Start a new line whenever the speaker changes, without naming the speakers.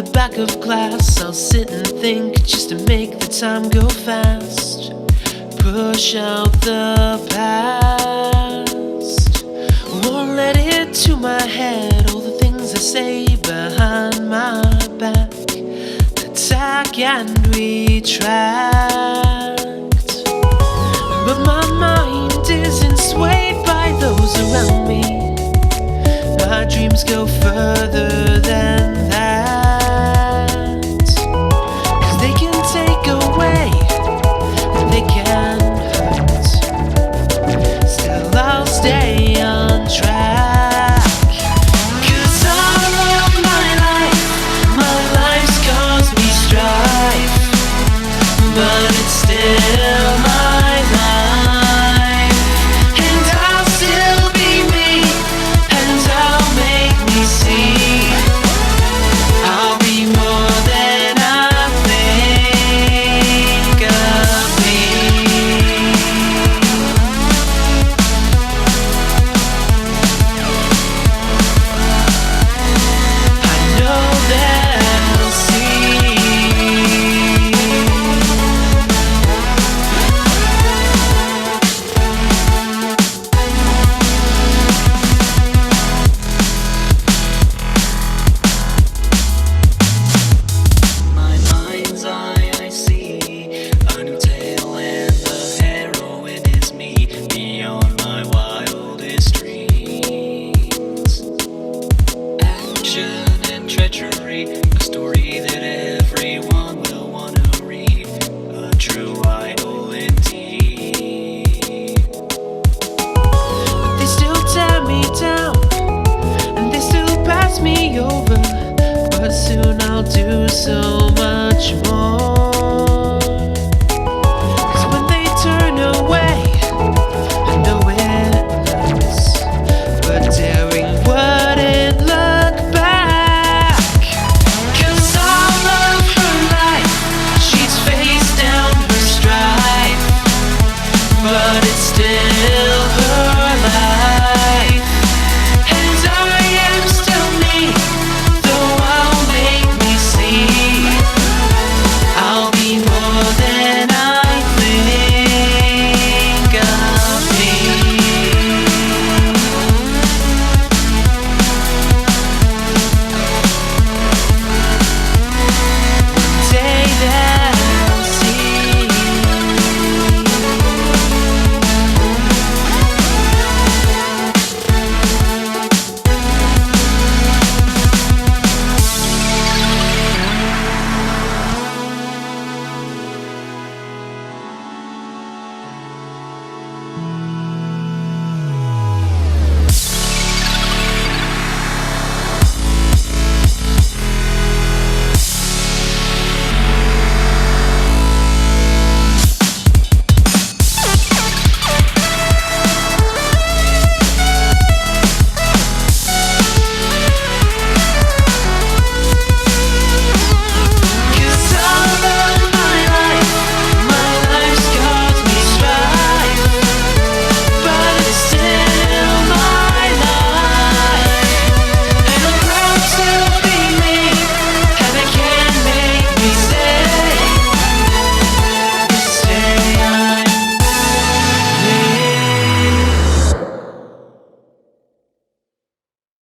back of glass, I'll sit and think just to make the time go fast. Push out the past, won't let it to my head. All the things I say behind my back, attack and retract. But my mind isn't swayed by those around me. My dreams go further than that. 'Cause they can take away and they can hurt. Still I'll stay on track. 'Cause all of my life's caused me strife. But it's still my life. And I'll still be me, and I'll make me see. I'll be more than I think of me. I know they'll see.
My mind's eye, I see a new tale, and the heroine is me, beyond my wildest dreams. Action and treachery, a story that everyone will want to read, a true idol indeed.
They still tear me down and they still pass me over, but soon I'll do so